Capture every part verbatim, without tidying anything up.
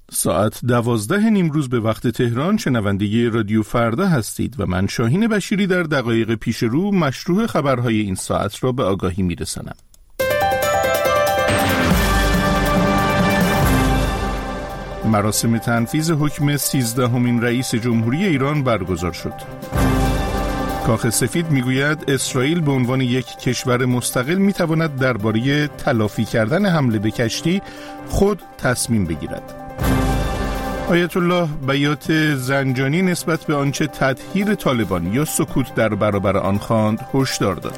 ساعت دوازده نیمروز به وقت تهران شنونده رادیو فردا هستید و من شاهین بشیری در دقایق پیش رو مشروع خبرهای این ساعت را به آگاهی میرسانم. مراسم تنفیذ حکم سیزدهمین رئیس جمهوری ایران برگزار شد. کاخ سفید میگوید اسرائیل به عنوان یک کشور مستقل میتواند درباره تلافی کردن حمله به کشتی خود تصمیم بگیرد. آیت الله بیات زنجانی نسبت به آنچه تطهیر طالبان یا سکوت در برابر آن خواند هشدار داد.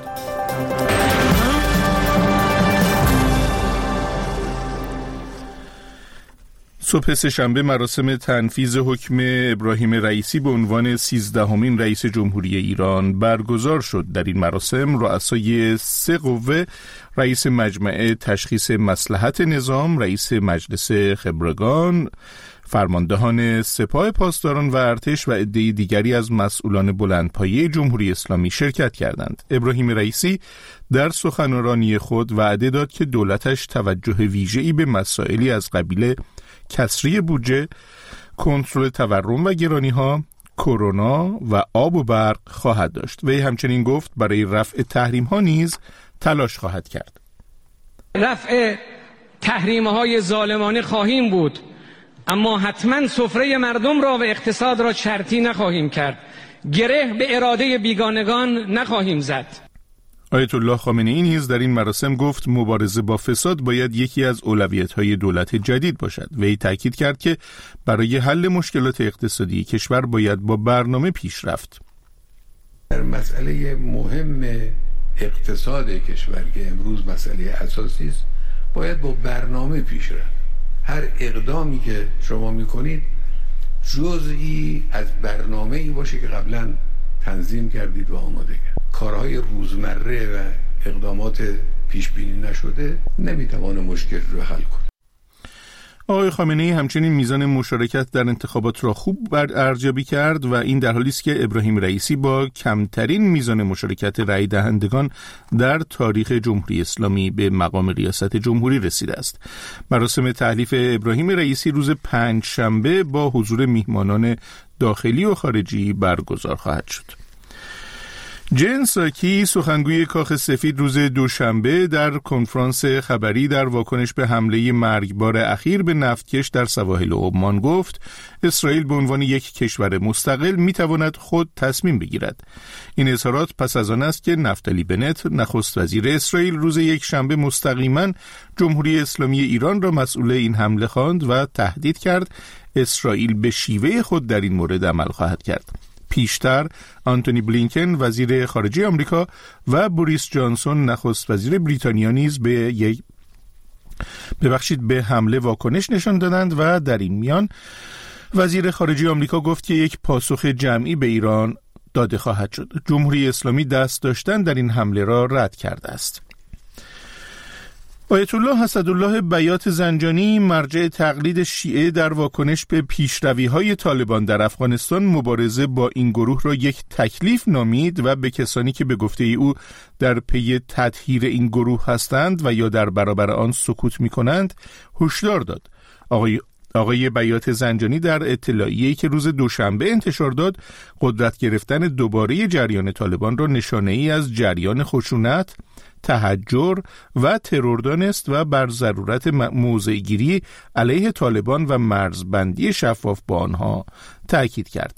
صبح سه‌شنبه مراسم تنفیذ حکم ابراهیم رئیسی به عنوان سیزدهمین رئیس جمهوری ایران برگزار شد. در این مراسم رؤسای سه قوه، رئیس مجمع تشخیص مصلحت نظام، رئیس مجلس خبرگان، فرماندهان سپاه پاسداران و ارتش و عده دیگری از مسئولان بلندپایه جمهوری اسلامی شرکت کردند. ابراهیم رئیسی در سخنرانی خود وعده داد که دولتش توجه ویژه‌ای به مسائلی از قبیل کسری بودجه، کنترل تورم و گرانی‌ها، کرونا و آب و برق خواهد داشت. وی همچنین گفت برای رفع تحریم‌ها نیز تلاش خواهد کرد. رفع تحریم‌های ظالمانه خواهیم بود، اما حتما سفره مردم را و اقتصاد را شرطی نخواهیم کرد. گره به اراده بیگانگان نخواهیم زد. آیت الله خامنه‌ای نیز در این مراسم گفت مبارزه با فساد باید یکی از اولویت‌های دولت جدید باشد. وی تاکید کرد که برای حل مشکلات اقتصادی کشور باید با برنامه پیش رفت. در مسئله مهم اقتصاد کشور که امروز مسئله اساسی است، باید با برنامه پیش رفت. هر اقدامی که شما میکنید جزئی از برنامه‌ای باشه که قبلا تنظیم کردید و آماده کرد. کارهای روزمره و اقدامات پیش بینی نشده نمیتوانه مشکل رو حل کنه. آقای خامنه‌ای همچنین میزان مشارکت در انتخابات را خوب ارزیابی کرد و این در حالی است که ابراهیم رئیسی با کمترین میزان مشارکت رای دهندگان در تاریخ جمهوری اسلامی به مقام ریاست جمهوری رسیده است. مراسم تحلیف ابراهیم رئیسی روز پنج شنبه با حضور میهمانان داخلی و خارجی برگزار خواهد شد. جن ساکی سخنگوی کاخ سفید روز دوشنبه در کنفرانس خبری در واکنش به حمله مرگبار اخیر به نفتکش در سواحل عمان گفت اسرائیل به عنوان یک کشور مستقل میتواند خود تصمیم بگیرد. این اظهارات پس از آن است که نفتالی بنت نخست وزیر اسرائیل روز یک شنبه مستقیما جمهوری اسلامی ایران را مسئول این حمله خواند و تهدید کرد اسرائیل به شیوه خود در این مورد عمل خواهد کرد. پیشتر آنتونی بلینکن وزیر خارجه آمریکا و بوریس جانسون نخست وزیر بریتانیا نیز به یک ببخشید به حمله واکنش نشان دادند و در این میان وزیر خارجه آمریکا گفت که یک پاسخ جمعی به ایران داده خواهد شد. جمهوری اسلامی دست داشتن در این حمله را رد کرده است. آیت الله اسدالله بیات زنجانی مرجع تقلید شیعه در واکنش به پیشروی‌های طالبان در افغانستان مبارزه با این گروه را یک تکلیف نامید و به کسانی که به گفته او در پی تطهیر این گروه هستند و یا در برابر آن سکوت می‌کنند هشدار داد. آقای آقای بیات زنجانی در اطلاعیه‌ای که روز دوشنبه انتشار داد قدرت گرفتن دوباره جریان طالبان را نشانه‌ای از جریان خشونت، تهجر و ترور دانست و بر ضرورت موضع‌گیری علیه طالبان و مرزبندی شفاف با آنها تأکید کرد.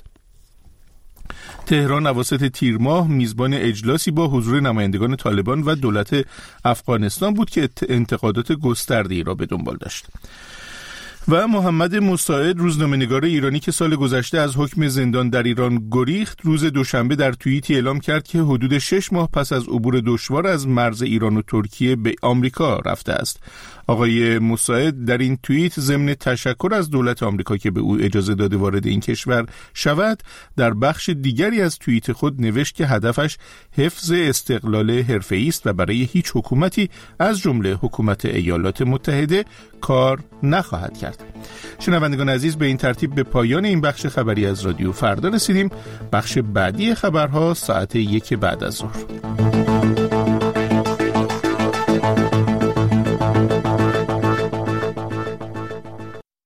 تهران اواسط تیر ماه میزبان اجلاسی با حضور نمایندگان طالبان و دولت افغانستان بود که انتقادات گسترده‌ای را به دنبال داشت. و محمد مساعد روزنامه‌نگار ایرانی که سال گذشته از حکم زندان در ایران گریخت روز دوشنبه در توییتی اعلام کرد که حدود شش ماه پس از عبور دشوار از مرز ایران و ترکیه به آمریکا رفته است. آقای مساعد در این توییت ضمن تشکر از دولت آمریکا که به او اجازه داده وارد این کشور شود در بخش دیگری از توییت خود نوشت که هدفش حفظ استقلال حرفه‌ای است و برای هیچ حکومتی از جمله حکومت ایالات متحده کار نخواهد کرد. شنوندگان عزیز، به این ترتیب به پایان این بخش خبری از رادیو فردا رسیدیم. بخش بعدی خبرها ساعت یک بعد از ظهر.